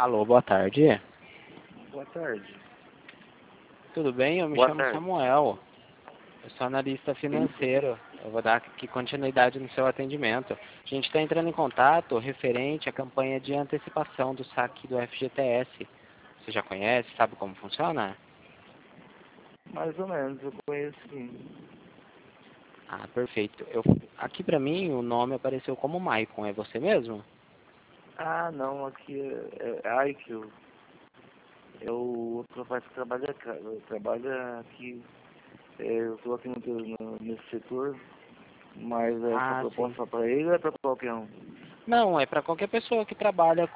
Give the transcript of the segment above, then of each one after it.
Alô, boa tarde. Boa tarde. Tudo bem? Eu me Boa chamo tarde. Samuel. Eu sou analista financeiro. Eu vou dar aqui continuidade no seu atendimento. A gente está entrando em contato referente à campanha de antecipação do saque do FGTS. Você já conhece? Sabe como funciona? Mais ou menos, eu conheço sim. Ah, perfeito. Aqui para mim o nome apareceu como Maicon. É você mesmo? Ah, não, aqui é IQ. É o outro rapaz que trabalha aqui. Eu estou aqui nesse setor, mas essa Ah, sim. proposta para ele é para qualquer um. Não, é para qualquer pessoa que trabalha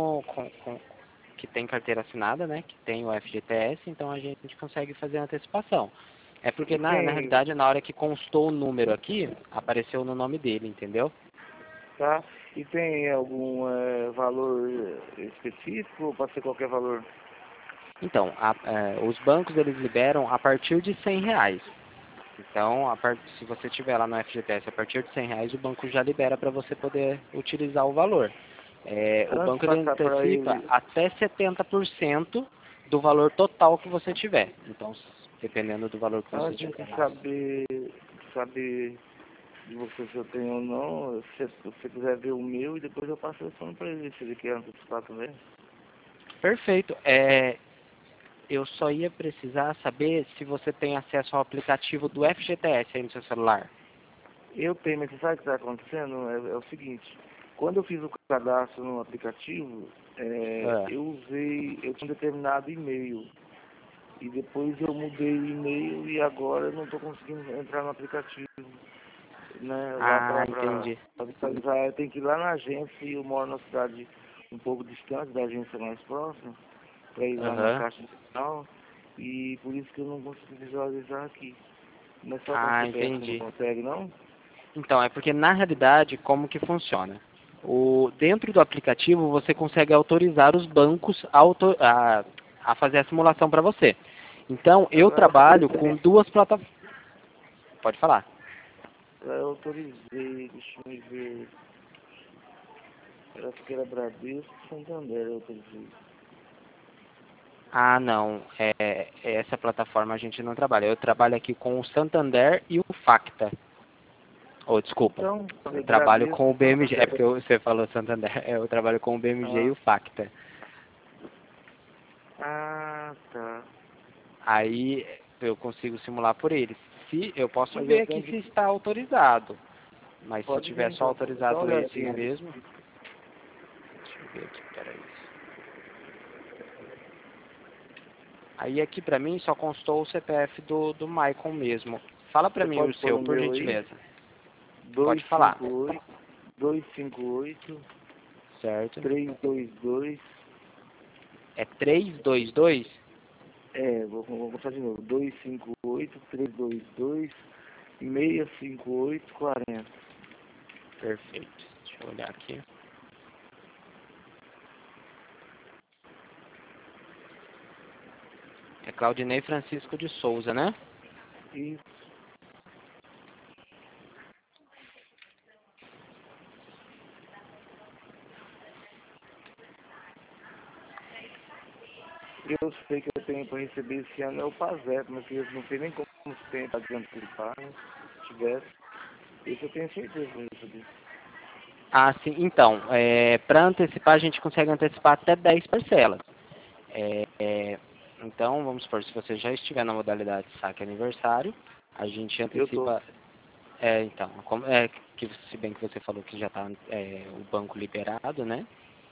que tem carteira assinada, né? Que tem o FGTS, então a gente consegue fazer a antecipação. É porque E na tem, realidade na hora que constou o número aqui, apareceu no nome dele, entendeu? tá? E tem algum valor específico ou pode ser qualquer valor? Então, os bancos eles liberam a partir de R$ 100. Então, se você tiver lá no FGTS a partir de R$ 100, o banco já libera para você poder utilizar o valor. O Antes de banco ele passar para antecipa ele, até 70% do valor total que você tiver. Então, dependendo do valor que você antes tiver de lá. saber de você se eu tenho ou não, se você quiser ver o meu e depois eu passo o telefone para ele, se ele quer antecipar também. Perfeito. Eu só ia precisar saber se você tem acesso ao aplicativo do FGTS aí no seu celular. Eu tenho, mas você sabe o que está acontecendo? É o seguinte, quando eu fiz o cadastro no aplicativo, Ah, eu tinha um determinado e-mail. E depois eu mudei o e-mail e agora eu não estou conseguindo entrar no aplicativo, né? Lá para entendi. visualizar, eu tenho que ir lá na agência e eu moro numa cidade um pouco distante da agência mais próxima, para ir lá na Aham. caixa de sinal, e por isso que eu não consigo visualizar aqui. Não é só com CPF que não Entendi. consegue, não? Então, é porque na realidade, como que funciona? Dentro do aplicativo, você consegue autorizar os bancos a fazer a simulação para você. Então, eu Agora eu trabalho autorizei, com duas plataformas. Pode falar. deixa eu ver, acho que era Bradesco, Santander, eu autorizei. Ah, não. Essa plataforma a gente não trabalha. Eu trabalho aqui com o Santander e o Facta. Oh, desculpa. Então, Eu falei trabalho Bradesco, com o BMG. É Santander. porque você falou Santander. Eu trabalho com o BMG e Ah, o Facta. tá. Aí eu consigo simular por eles. Se eu posso Mas ver eu aqui tenho se que. está autorizado. Mas se Pode ver tiver só então. Dá uma autorizado esse olhadinha. mesmo. Deixa eu ver aqui, peraí. Aí aqui pra mim só constou o CPF do Maicon mesmo. Fala pra Você mim o pode pôr seu, no por meu aí? gentileza. Pode falar. 258 258 Certo? 322. É 322. Vou começar de novo. 258 322 65840. Perfeito. Deixa eu olhar aqui. É Claudinei Francisco de Souza, né? Isso. Eu sei que eu tenho para receber esse ano é o PASEP, mas eu não sei nem como se tem para antecipar, né? Se tivesse. Isso eu tenho certeza que eu recebi. Ah, sim. Então, para antecipar, a gente consegue antecipar até 10 parcelas. É, é, então, vamos supor, se você já estiver na modalidade saque aniversário, a gente Eu tô. antecipa. Então, que se bem que você falou que já está o banco liberado, né?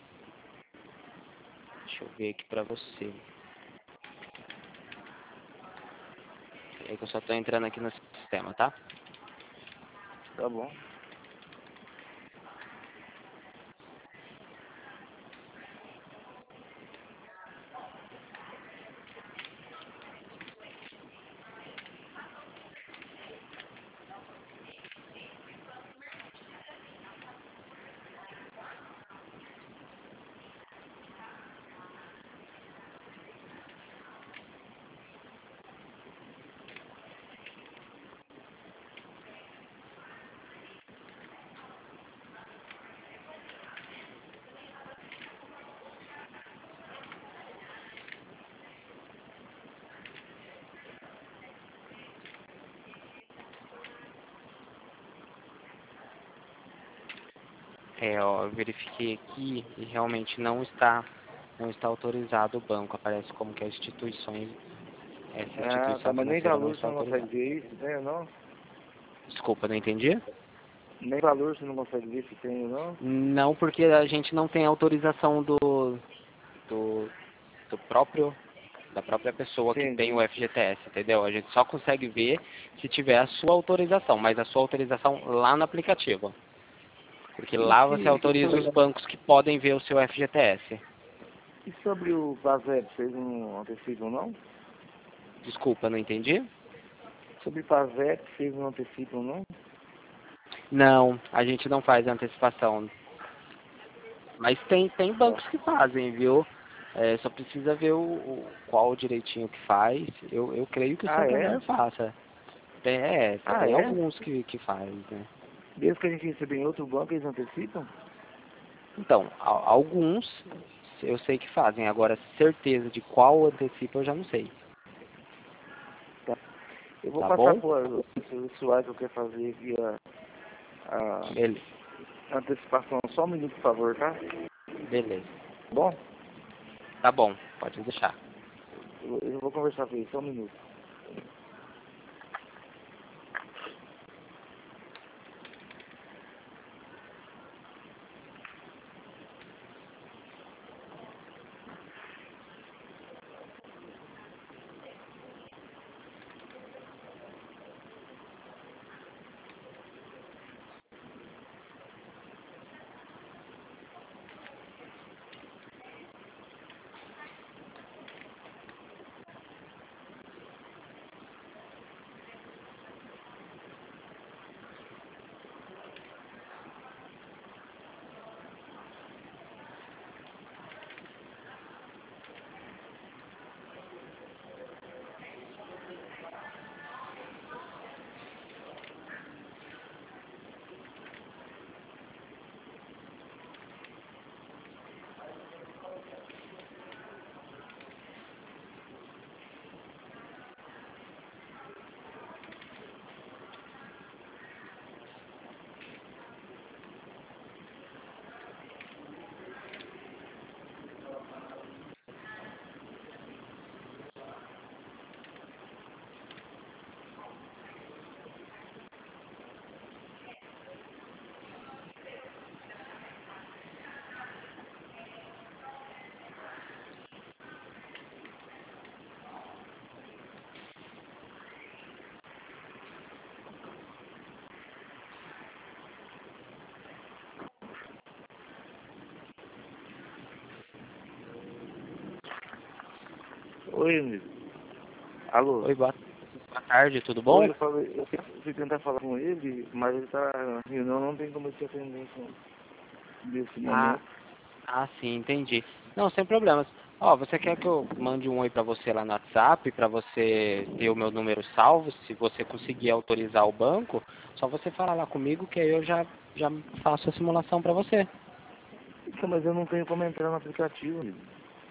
Deixa eu ver aqui para você. É que eu só estou entrando aqui no sistema, tá? Tá bom. Ó, eu verifiquei aqui e realmente não está autorizado o banco. Aparece como que essa Ah, tá, instituição mas nem financeira não valor você está não consegue autorizada. ver isso, tem ou não? Desculpa, não entendi? Nem valor você não consegue ver se tem ou não? Não, porque a gente não tem autorização do, do próprio, da própria pessoa que tem o Entendi. FGTS, entendeu? A gente só consegue ver se tiver a sua autorização, mas a sua autorização lá no aplicativo. Porque E, lá você se, autoriza os bancos que podem ver o seu FGTS. e sobre o PASEP, vocês não antecipam não? Desculpa, não entendi? Sobre o PASEP, vocês não antecipam não? Não, a gente não faz antecipação. Mas tem bancos que fazem, viu? Só precisa ver qual direitinho que faz. Eu creio que o Ah, é? Santander faça. Ah, Tem é? alguns que faz, né? Mesmo que a gente receba em outro banco, eles antecipam? Então, alguns eu sei que fazem. Agora, certeza de qual antecipa eu já não sei. Tá. Eu vou Tá passar bom? por o pessoal que eu quero fazer aqui Beleza. a antecipação. Só um minuto, por favor, tá? Beleza. Bom, Tá bom, pode deixar. eu vou conversar com ele, só um minuto. Oi, amigo. Alô? Oi, boa tarde, tudo Oi, bom? eu fui tentar falar com ele, mas ele tá na reunião, não tem como eu te atender nesse Ah, momento. sim, entendi. Não, sem problemas. Ó, você quer que eu mande um oi pra você lá no WhatsApp, pra você ter o meu número salvo? Se você conseguir autorizar o banco, só você falar lá comigo que aí eu já faço a simulação pra você. Então, mas eu não tenho como entrar no aplicativo, amigo.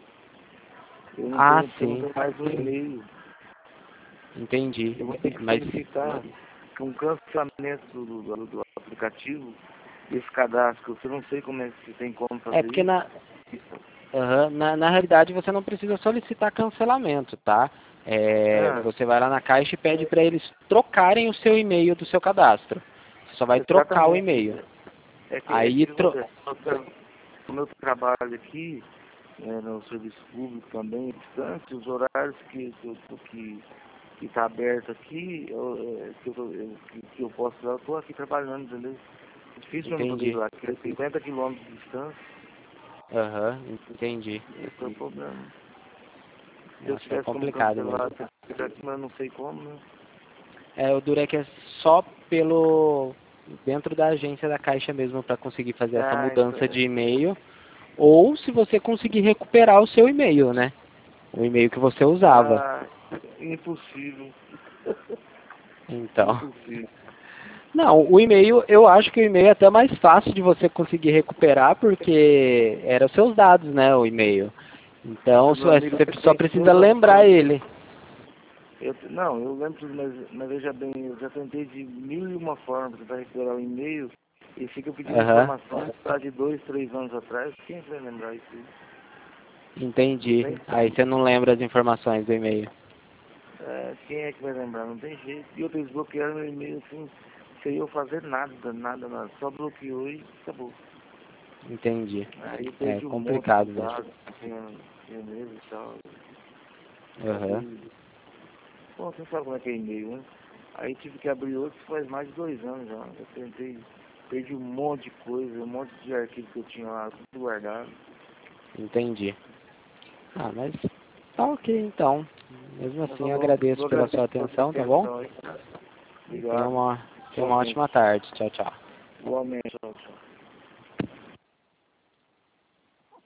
Ah, Eu não sim, tenho mais um e-mail. entendi. Eu vou ter que Mas solicitar um cancelamento do aplicativo, desse cadastro. Eu não sei como é que tem como é fazer porque isso. na realidade você não precisa solicitar cancelamento, tá? Ah, Você vai lá na caixa e pede para eles trocarem o seu e-mail do seu cadastro. Você só vai trocar o exatamente. e-mail. É que Aí, o que acontece? O meu trabalho aqui, no serviço público também, distante, os horários que está aberto aqui, que eu posso dar, eu estou aqui trabalhando, entendeu? É difícil eu não poder ir entendi. lá, porque é 50 quilômetros de distância, Aham, entendi. esse é o problema. Se eu Nossa, é tivesse como complicado cancelar, mesmo. mas eu não sei como, né? O duro é que é só pelo dentro da agência da Caixa mesmo para conseguir fazer essa Ah, então, mudança de e-mail, ou se você conseguir recuperar o seu e-mail, né? O e-mail que você usava. ah, impossível, Então, impossível. não, o e-mail, eu acho que o e-mail é até mais fácil de você conseguir recuperar porque eram seus dados, né, o e-mail. Então, Meu amigo, você só tem precisa toda. lembrar ele. Não, eu lembro tudo, mas veja bem, eu já tentei de mil e uma formas para tentar recuperar o e-mail. E fica pedindo Aham. informações tá, de 2, 3 anos atrás. Quem vai lembrar isso aí? Entendi. Aí você não lembra as informações do e-mail. Quem é que vai lembrar? Não tem jeito. E outros bloquearam meu e-mail assim, sem eu fazer nada, nada, nada. Só bloqueou e acabou. Entendi. Aí eu É perdi um monte complicado de mesmo. dados, tinha e-mail e tal. Aham. Bom, você sabe como é que é e-mail, né? Aí tive que abrir outro faz mais de 2 anos já. Eu tentei, perdi um monte de coisa, um monte de arquivo que eu tinha lá, tudo guardado. Entendi. Ah, mas tá ok então. Mesmo Mas assim, tá eu bom, agradeço eu pela agradeço sua pela sua atenção, tá bom? atenção aí. Tenha Obrigado. uma, tenha uma Igualmente. ótima tarde. Tchau, tchau. Igualmente, tchau, tchau.